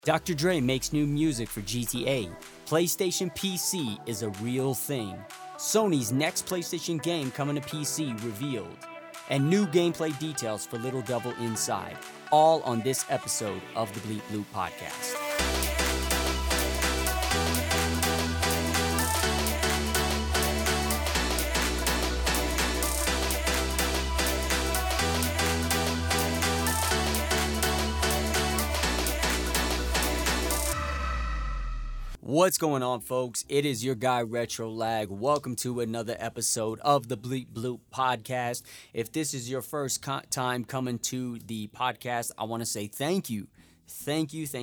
Dr. Dre makes new music for GTA. PlayStation PC is a real thing. Sony's next PlayStation game coming to PC revealed. And new gameplay details for Little Devil Inside. All on this episode of the Bleep Bloop Podcast. What's going on, folks? It is your guy, Retro Lag. Welcome to another episode of the Bleep Bloop Podcast. If this is your first time coming to the podcast, I want to say thank you. Thank you.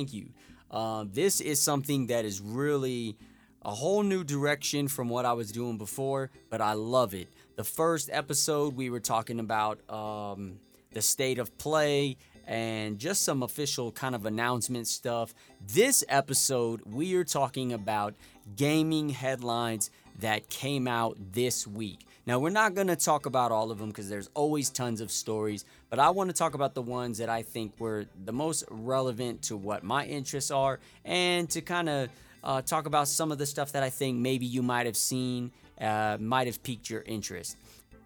This is something that is really a whole new direction from what I was doing before, but I love it. The first episode, we were talking about the state of play and just some official kind of announcement stuff. This episode, we are talking about gaming headlines that came out this week. Now, we're not going to talk about all of them because there's always tons of stories, but I want to talk about the ones that I think were the most relevant to what my interests are and to kind of talk about some of the stuff that I think maybe you might have seen, might have piqued your interest.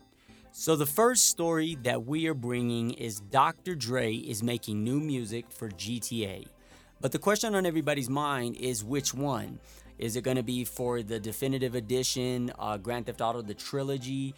So the first story that we are bringing is Dr. Dre is making new music for GTA. But the question on everybody's mind is which one? Is it going to be for the definitive edition, Grand Theft Auto, the trilogy,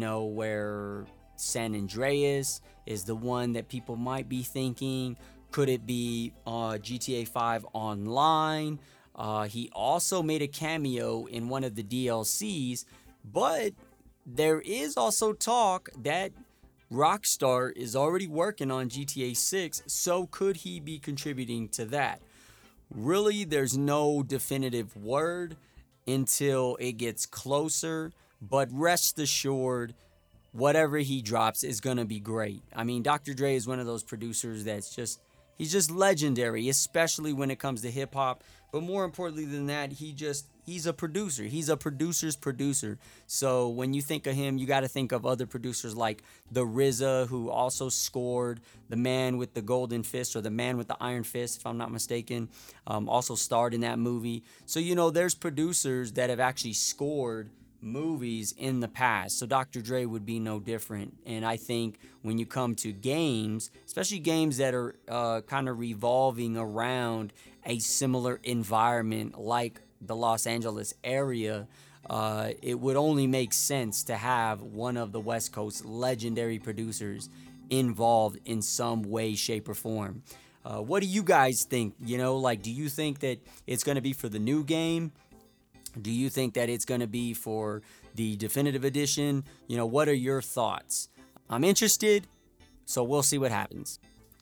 where San Andreas is the one that people might be thinking? Could it be GTA 5 Online? He also made a cameo in one of the DLCs, but there is also talk that Rockstar is already working on GTA 6, so could he be contributing to that? Really, there's no definitive word until it gets closer, but rest assured, whatever he drops is going to be great. I mean, Dr. Dre is one of those producers he's just legendary, especially when it comes to hip hop. But more importantly than that, he's a producer. He's a producer's producer. So when you think of him, you got to think of other producers like the RZA, who also scored The Man with the Golden Fist, or The Man with the Iron Fist, if I'm not mistaken, also starred in that movie. So, there's producers that have actually scored movies in the past. So Dr. Dre would be no different. And I think when you come to games, especially games that are kind of revolving around a similar environment like the Los Angeles area, it would only make sense to have one of the West Coast legendary producers involved in some way, shape, or form. What do you guys think? Do you think that it's going to be for the new game? Do you think that it's going to be for the definitive edition? What are your thoughts? I'm interested, so we'll see what happens.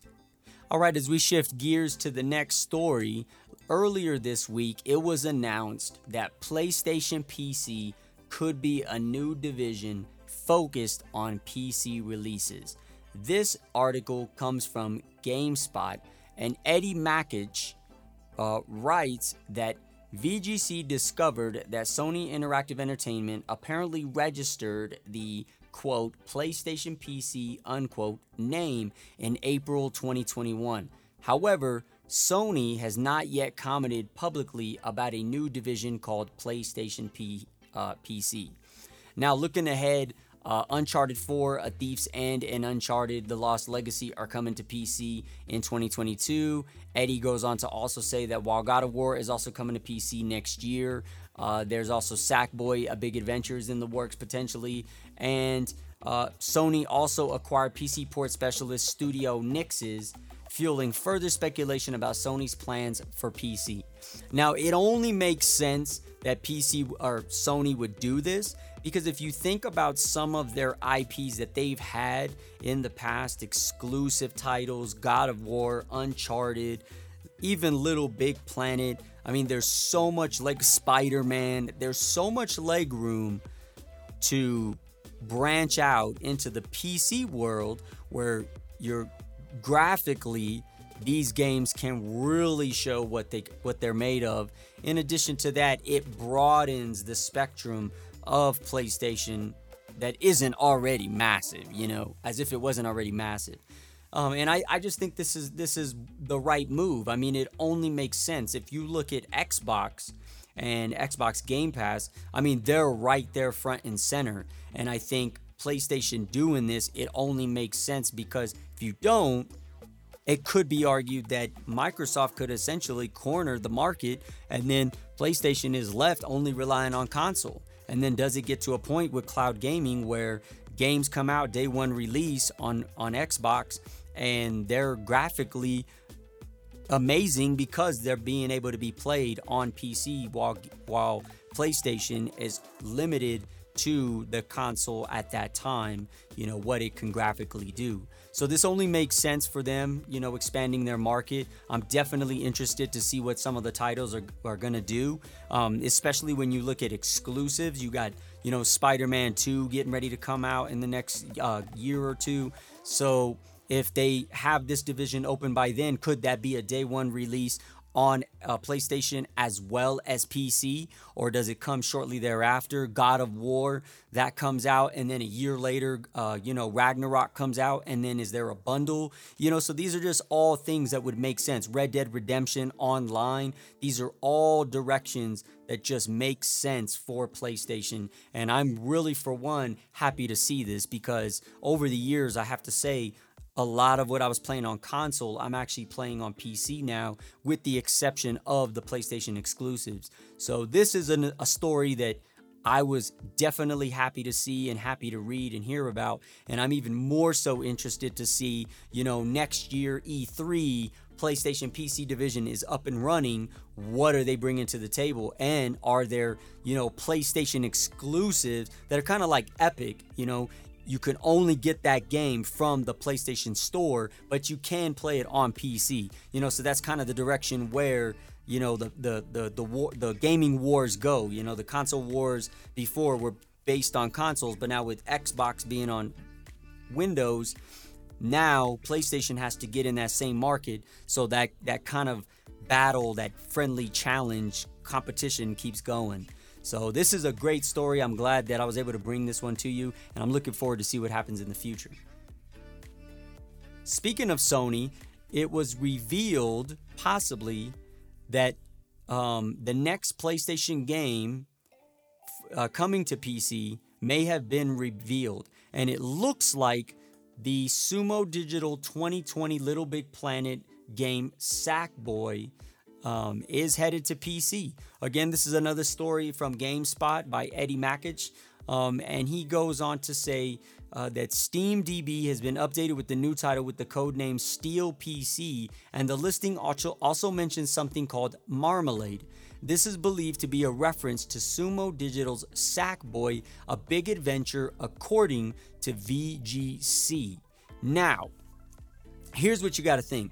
All right, as we shift gears to the next story, earlier this week, it was announced that PlayStation PC could be a new division focused on PC releases. This article comes from GameSpot, and Eddie Makuch writes that VGC discovered that Sony Interactive Entertainment apparently registered the, quote, PlayStation PC, unquote, name in April 2021. However, Sony has not yet commented publicly about a new division called PlayStation PC. Now, looking ahead, Uncharted 4, A Thief's End, and Uncharted The Lost Legacy are coming to PC in 2022. Eddie goes on to also say that while God of War is also coming to PC next year, there's also Sackboy: A Big Adventure is in the works potentially, and Sony also acquired PC port specialist Studio Nixes, fueling further speculation about Sony's plans for PC. Now, it only makes sense that PC or Sony would do this because if you think about some of their IPs that they've had in the past, exclusive titles, God of War, Uncharted, even Little Big Planet, I mean, there's so much, like Spider-Man, there's so much leg room to branch out into the PC world where you're graphically these games can really show what they're made of. In addition to that, it broadens the spectrum of PlayStation that isn't already massive, as if it wasn't already massive. And I just think this is the right move. I mean, it only makes sense if you look at Xbox and Xbox Game Pass. I mean, they're right there front and center. And I think PlayStation doing this, it only makes sense because if you don't, it could be argued that Microsoft could essentially corner the market, and then PlayStation is left only relying on console. And then does it get to a point with cloud gaming where games come out day one release on Xbox and they're graphically amazing because they're being able to be played on PC while PlayStation is limited to the console at that time, what it can graphically do. So this only makes sense for them, expanding their market. I'm definitely interested to see what some of the titles are going to do, especially when you look at exclusives. You got, Spider-Man 2 getting ready to come out in the next year or two. So if they have this division open by then, could that be a day one release on PlayStation as well as PC, or does it come shortly thereafter? God of War, that comes out, and then a year later, Ragnarok comes out, and then is there a bundle? So these are just all things that would make sense. Red Dead Redemption Online, these are all directions that just make sense for PlayStation, and I'm really, for one, happy to see this because over the years, I have to say, a lot of what I was playing on console, I'm actually playing on PC now, with the exception of the PlayStation exclusives. So this is a story that I was definitely happy to see and happy to read and hear about. And I'm even more so interested to see, next year E3, PlayStation PC division is up and running. What are they bringing to the table? And are there, PlayStation exclusives that are kind of like Epic, you can only get that game from the PlayStation Store, but you can play it on PC. So that's kind of the direction where the gaming wars go. The console wars before were based on consoles, but now with Xbox being on Windows, now PlayStation has to get in that same market. So that kind of battle, that friendly challenge competition keeps going. So this is a great story. I'm glad that I was able to bring this one to you, and I'm looking forward to see what happens in the future. Speaking of Sony, it was revealed possibly that the next PlayStation game coming to PC may have been revealed, and it looks like the Sumo Digital 2020 Little Big Planet game Sackboy is headed to PC. Again, this is another story from GameSpot by Eddie Makuch, and he goes on to say that SteamDB has been updated with the new title with the codename Steel PC, and the listing also mentions something called Marmalade. This is believed to be a reference to Sumo Digital's Sackboy, a big adventure, according to VGC. Now, here's what you got to think.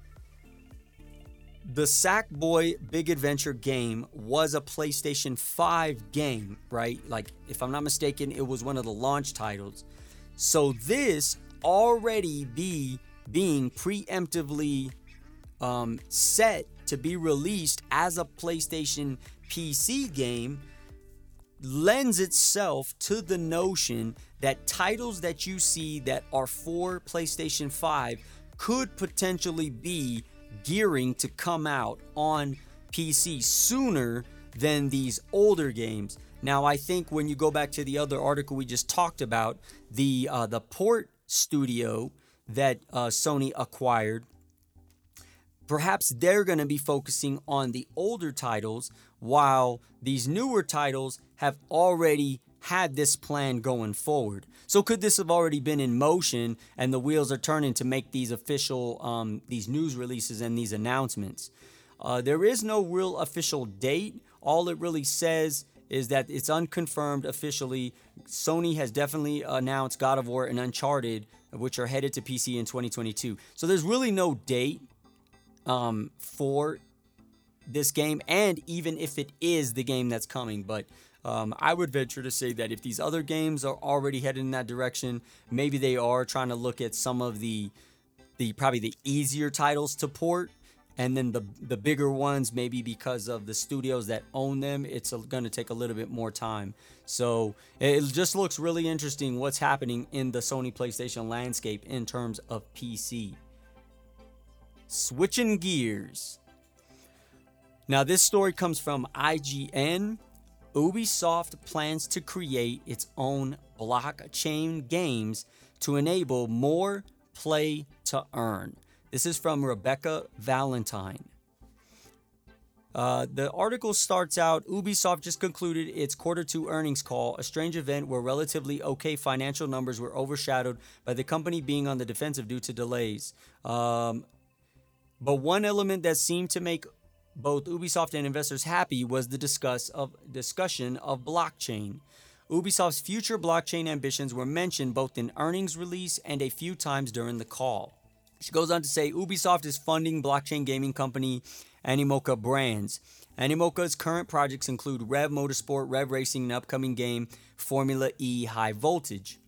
The Sackboy Big Adventure game was a PlayStation 5 game, right? Like, if I'm not mistaken, it was one of the launch titles. So this already being preemptively set to be released as a PlayStation PC game lends itself to the notion that titles that you see that are for PlayStation 5 could potentially be gearing to come out on PC sooner than these older games. Now, I think when you go back to the other article we just talked about, the port studio that Sony acquired, perhaps they're going to be focusing on the older titles, while these newer titles have already had this plan going forward. So could this have already been in motion and the wheels are turning to make these official, these news releases and these announcements? There is no real official date. All it really says is that it's unconfirmed officially. Sony has definitely announced God of War and Uncharted, which are headed to PC in 2022. So there's really no date for this game, and even if it is the game that's coming, but I would venture to say that if these other games are already headed in that direction, maybe they are trying to look at some of the probably the easier titles to port and then the bigger ones, maybe because of the studios that own them, it's going to take a little bit more time. So it just looks really interesting what's happening in the Sony PlayStation landscape in terms of PC. Switching gears. Now this story comes from IGN. Ubisoft plans to create its own blockchain games to enable more play to earn. This is from Rebecca Valentine. The article starts out, Ubisoft just concluded its Q2 earnings call, a strange event where relatively okay financial numbers were overshadowed by the company being on the defensive due to delays. But one element that seemed to make both Ubisoft and investors happy was the discussion of blockchain. Ubisoft's future blockchain ambitions were mentioned both in earnings release and a few times during the call. She goes on to say Ubisoft is funding blockchain gaming company Animoca Brands. Animoca's current projects include Rev Motorsport, Rev Racing, and upcoming game Formula E High Voltage.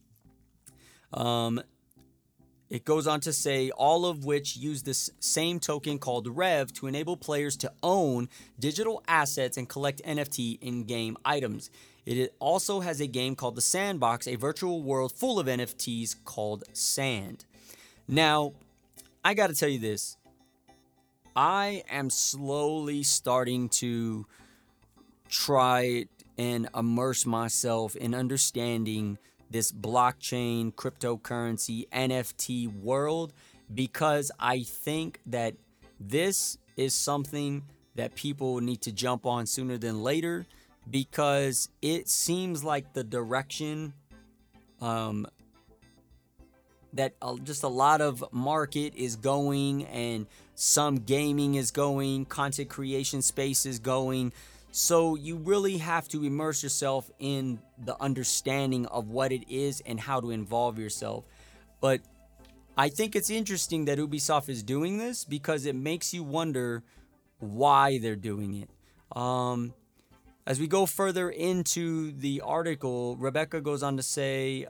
It goes on to say all of which use this same token called Rev to enable players to own digital assets and collect NFT in-game items. It also has a game called The Sandbox, a virtual world full of NFTs called Sand. Now, I got to tell you this. I am slowly starting to try and immerse myself in understanding this blockchain, cryptocurrency, NFT world, because I think that this is something that people need to jump on sooner than later, because it seems like the direction that just a lot of market is going, and some gaming is going, content creation space is going. So you really have to immerse yourself in the understanding of what it is and how to involve yourself. But I think it's interesting that Ubisoft is doing this, because it makes you wonder why they're doing it. As we go further into the article, Rebecca goes on to say,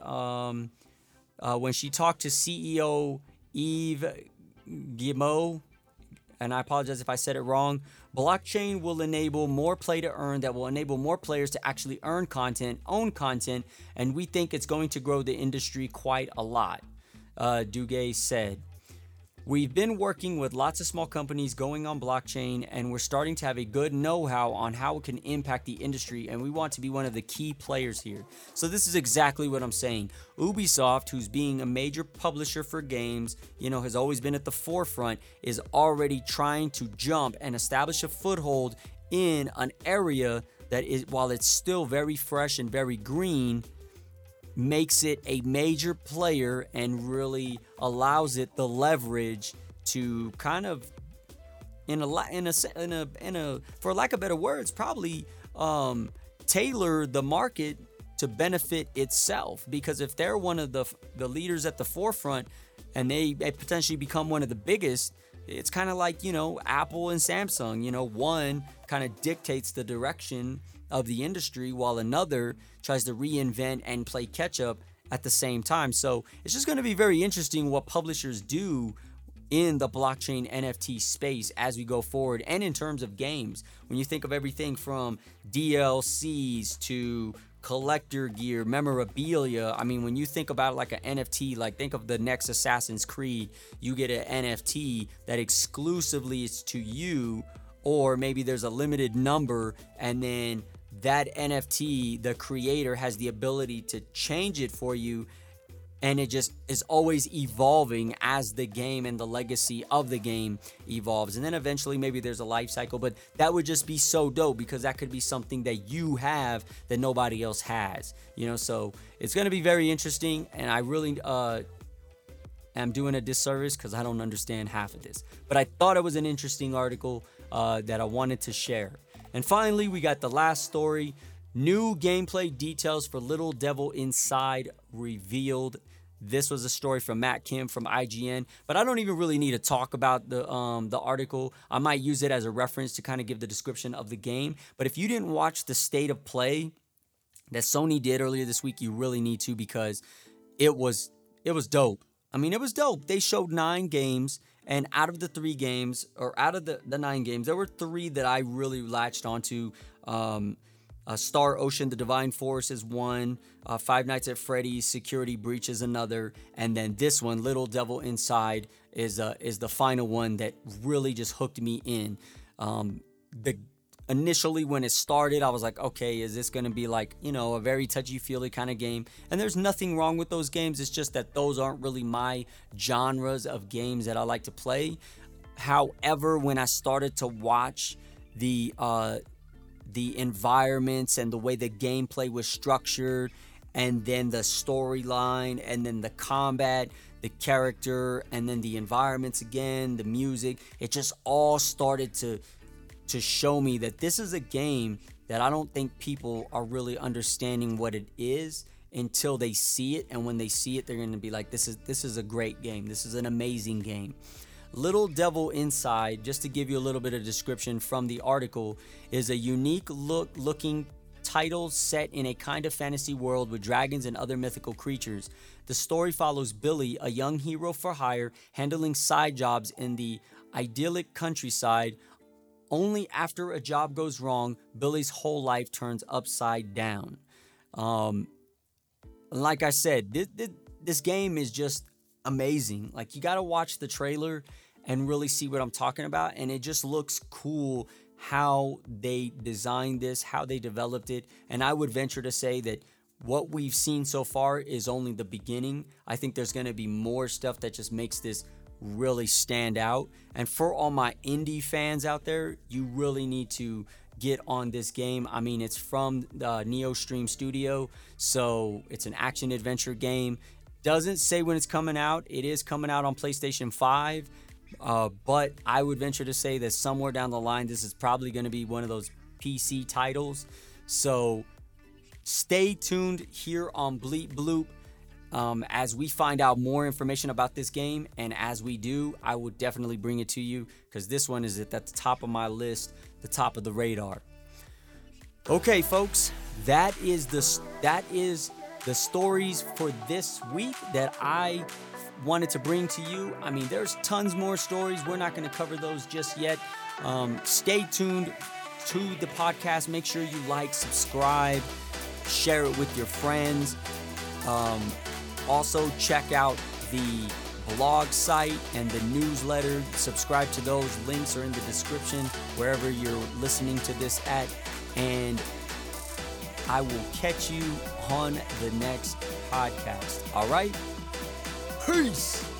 when she talked to CEO Yves Guillemot, and I apologize if I said it wrong, blockchain will enable more play to earn, that will enable more players to actually earn content, own content, and we think it's going to grow the industry quite a lot, Duguay said. We've been working with lots of small companies going on blockchain, and we're starting to have a good know-how on how it can impact the industry, and we want to be one of the key players here. So this is exactly what I'm saying. Ubisoft, who's being a major publisher for games, has always been at the forefront, is already trying to jump and establish a foothold in an area that is, while it's still very fresh and very green, makes it a major player and really allows it the leverage to kind of, in a for lack of better words, probably tailor the market to benefit itself. Because if they're one of the leaders at the forefront and they potentially become one of the biggest, it's kind of like, Apple and Samsung. One kind of dictates the direction of the industry while another tries to reinvent and play catch up at the same time. So it's just going to be very interesting what publishers do in the blockchain NFT space as we go forward, and in terms of games. When you think of everything from DLCs to collector gear, memorabilia, when you think about like an NFT, like think of the next Assassin's Creed, you get an NFT that exclusively is to you, or maybe there's a limited number, and then that NFT, the creator has the ability to change it for you, and it just is always evolving as the game and the legacy of the game evolves. And then eventually maybe there's a life cycle, but that would just be so dope, because that could be something that you have that nobody else has, so it's going to be very interesting. And I really am doing a disservice because I don't understand half of this, but I thought it was an interesting article that I wanted to share. And finally, we got the last story. New gameplay details for Little Devil Inside revealed. This was a story from Matt Kim from IGN, but I don't even really need to talk about the article. I might use it as a reference to kind of give the description of the game. But if you didn't watch the state of play that Sony did earlier this week, you really need to, because it was dope. It was dope. They showed 9 games, And out of the 3 games, or out of the 9 games, there were 3 that I really latched onto. Star Ocean: The Divine Force is one. Five Nights at Freddy's: Security Breach is another. And then this one, Little Devil Inside, is the final one that really just hooked me in. Initially, when it started, I was like, okay, is this going to be like, a very touchy-feely kind of game? And there's nothing wrong with those games. It's just that those aren't really my genres of games that I like to play. However, when I started to watch the environments and the way the gameplay was structured, and then the storyline, and then the combat, the character, and then the environments again, the music, it just all started to show me that this is a game that I don't think people are really understanding what it is until they see it. And when they see it, they're going to be like, this is a great game. This is an amazing game. Little Devil Inside, just to give you a little bit of description from the article, is a unique looking title set in a kind of fantasy world with dragons and other mythical creatures. The story follows Billy, a young hero for hire, handling side jobs in the idyllic countryside. Only after a job goes wrong, Billy's whole life turns upside down. Like I said, this game is just amazing. Like, you got to watch the trailer and really see what I'm talking about. And it just looks cool how they designed this, how they developed it. And I would venture to say that what we've seen so far is only the beginning. I think there's going to be more stuff that just makes this really stand out. And for all my indie fans out there, you really need to get on this game. I mean, it's from the NeoStream Studio, so it's an action adventure game. Doesn't say when it's coming out. It is coming out on PlayStation 5, but I would venture to say that somewhere down the line, this is probably going to be one of those PC titles. So stay tuned here on Bleep Bloop as we find out more information about this game. And as we do, I will definitely bring it to you, because this one is at the top of my list, the top of the radar. Okay, folks, that is the stories for this week that I wanted to bring to you. I mean, there's tons more stories. We're not going to cover those just yet. Stay tuned to the podcast. Make sure you like, subscribe, share it with your friends. Also, check out the blog site and the newsletter. Subscribe to those. Links are in the description wherever you're listening to this at. And I will catch you on the next podcast. All right? Peace.